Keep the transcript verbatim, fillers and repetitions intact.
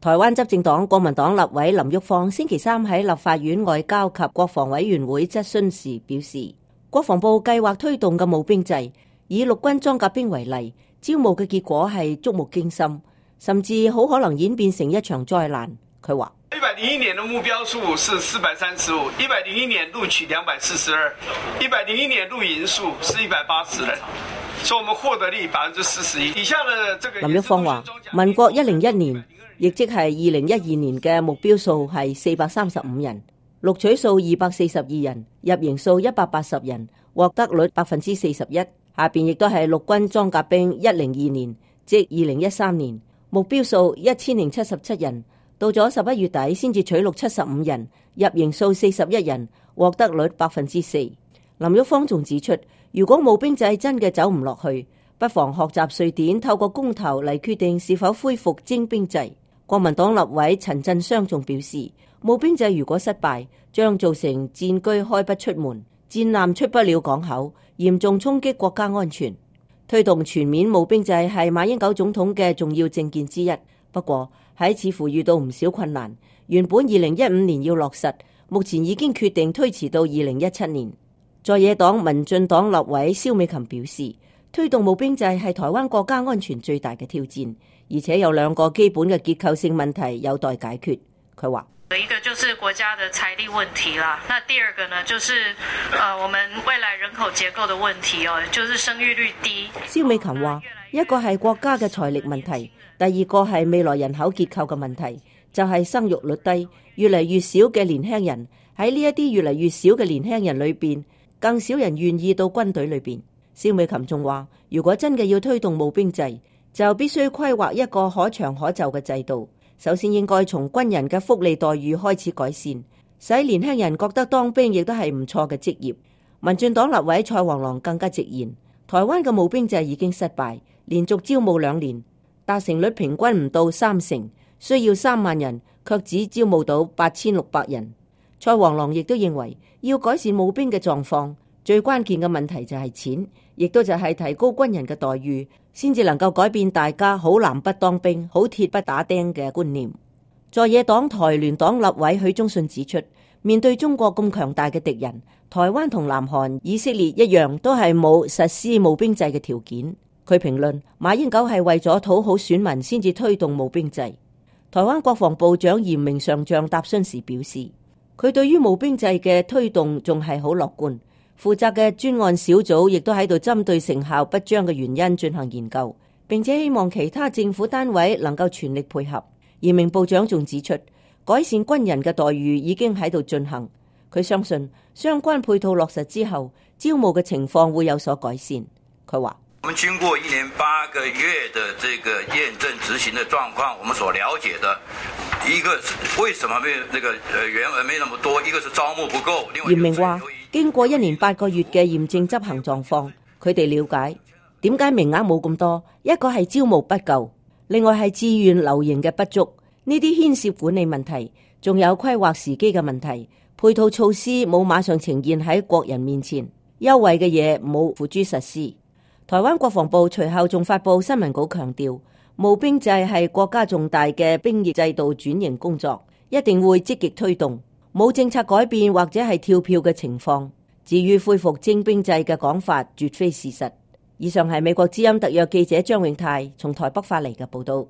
台灣執政黨國民黨立委林郁方星期三喺立法院外交及國防委員會質詢時表示，國防部計劃推動嘅募兵制，以陸軍裝甲兵為例，招募嘅結果係觸目驚心，甚至好可能演變成一場災難。佢話： 一百零一年的目標數是四百三十五，一百零一年錄取兩百四十二，一百零一年錄營數是一百八十人，所以我們獲得率百分之四十一。以下的這個林郁方話，民國一零一年，亦即係二零一二年嘅目標數係四百三十五人，錄取數二百四十二人，入營數一百八十人，獲得率百分之四十一。下邊亦都係陸軍裝甲兵一零二年，即二零一三年，目標數一千零七十七人。到咗十一月底先至取錄七十五人，入營數四十一人，獲得率百分之四。林郁方仲指出，如果募兵制真嘅走唔落去，不妨學習瑞典透過公投嚟決定是否恢復徵兵制。國民黨立委陳振雙仲表示，募兵制如果失敗，將造成戰機開不出門、戰艦出不了港口，嚴重衝擊國家安全。推動全面募兵制係馬英九總統嘅重要政見之一，不過喺似乎遇到唔少困難。原本二零一五年要落實，目前已經決定推遲到二零一七年。在野黨民進黨立委蕭美琴表示，推動募兵制係台灣國家安全最大嘅挑戰，而且有兩個基本嘅結構性問題有待解決。佢話： 一個就是國家的財力問題啦，那第二個呢，就是呃我們未來人口結構的問題哦，就是生育率低。 蕭美琴話：一個係國家嘅財力問題，第二個係未來人口結構嘅問題，就係生育率低，越嚟越少嘅年輕人，喺呢一啲越嚟越少嘅年輕人裏邊，更少人願意到軍隊裏邊。蕭美琴仲話：如果真嘅要推動募兵制，就必須規劃一個可長可就嘅制度。首先應該從軍人嘅福利待遇開始改善，使年輕人覺得當兵亦都係唔錯嘅職業。民進黨立委蔡黃郎更加直言，台灣嘅募兵制已經失敗，連續招募兩年，達成率平均唔到三成，需要三萬人，卻只招募到八千六百人。蔡黃郎亦都認為，要改善募兵嘅狀況，最關鍵嘅問題就係錢，亦都就係提高軍人嘅待遇，先至能夠改變大家好男不當兵、好鐵不打釘嘅觀念。在野黨台聯黨立委許忠信指出，面對中國咁強大嘅敵人，台灣同南韓、以色列一樣，都係冇實施募兵制嘅條件。佢評論，馬英九係為咗討好選民先至推動募兵制。台灣國防部長嚴明上將答詢時表示，佢對於募兵制嘅推動仲係好樂觀。負責嘅專案小組亦都喺度針對成效不彰嘅原因進行研究，並且希望其他政府單位能夠全力配合。嚴明部長仲指出，改善軍人嘅待遇已經喺度進行。佢相信相關配套落實之後，招募嘅情況會有所改善。佢話： 我們經過一年八個月的這個驗證執行的狀況，我們所了解的一個是為什麼沒有那個呃員額沒那麼多，一個是招募不夠。 嚴明話：經過一年八個月嘅驗證執行狀況，佢哋了解點解名額冇咁多，一個係招募不夠，另外係志願留營嘅不足。呢啲牽涉管理問題，仲有規劃時機嘅問題，配套措施冇馬上呈現喺國人面前，優惠嘅嘢冇付諸實施。台灣國防部隨後仲發布新聞稿強調，募兵制係國家重大嘅兵役制度轉型工作，一定會積極推動，冇政策改變或者係跳票嘅情況。至於恢復徵兵制嘅講法，絕非事實。以上係美國之音特約記者張永泰從台北發嚟嘅報道。